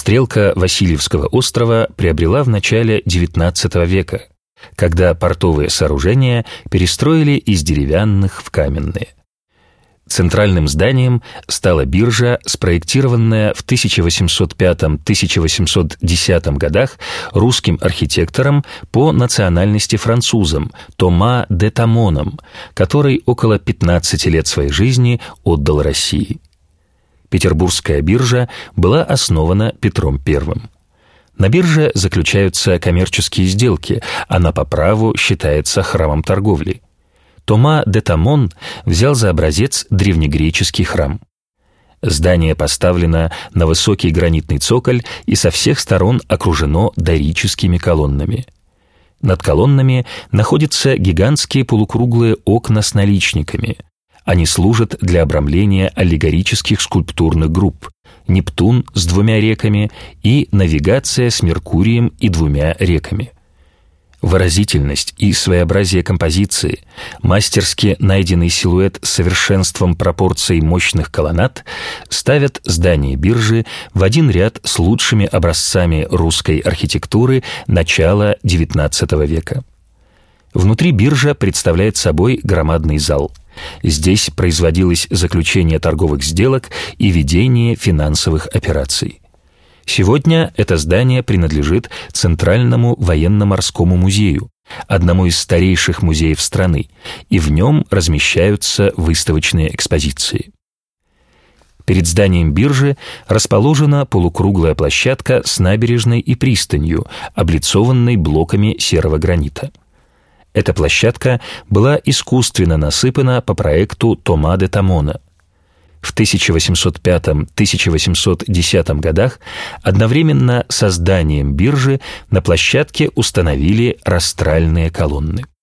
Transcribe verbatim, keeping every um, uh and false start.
Стрелка Васильевского острова приобрела в начале девятнадцатого века, когда портовые сооружения перестроили из деревянных в каменные. Центральным зданием стала биржа, спроектированная в тысяча восемьсот пятом — тысяча восемьсот десятом годах русским архитектором по национальности французом Тома де Тамоном, который около пятнадцати лет своей жизни отдал России. Петербургская биржа была основана Петром Первым. На бирже заключаются коммерческие сделки, она по праву считается храмом торговли. Тома де Тамон взял за образец древнегреческий храм. Здание поставлено на высокий гранитный цоколь и со всех сторон окружено дорическими колоннами. Над колоннами находятся гигантские полукруглые окна с наличниками. Они служат для обрамления аллегорических скульптурных групп «Нептун с двумя реками» и «Навигация с Меркурием и двумя реками». Выразительность и своеобразие композиции, мастерски найденный силуэт с совершенством пропорций мощных колоннад ставят здание биржи в один ряд с лучшими образцами русской архитектуры начала девятнадцатого века. Внутри биржа представляет собой громадный зал. Здесь производилось заключение торговых сделок и ведение финансовых операций. Сегодня это здание принадлежит Центральному военно-морскому музею, одному из старейших музеев страны, и в нем размещаются выставочные экспозиции. Перед зданием биржи расположена полукруглая площадка с набережной и пристанью, облицованной блоками серого гранита. Эта площадка была искусственно насыпана по проекту Тома де Тамона. В тысяча восемьсот пятом — тысяча восемьсот десятом годах одновременно со зданием биржи на площадке установили растральные колонны.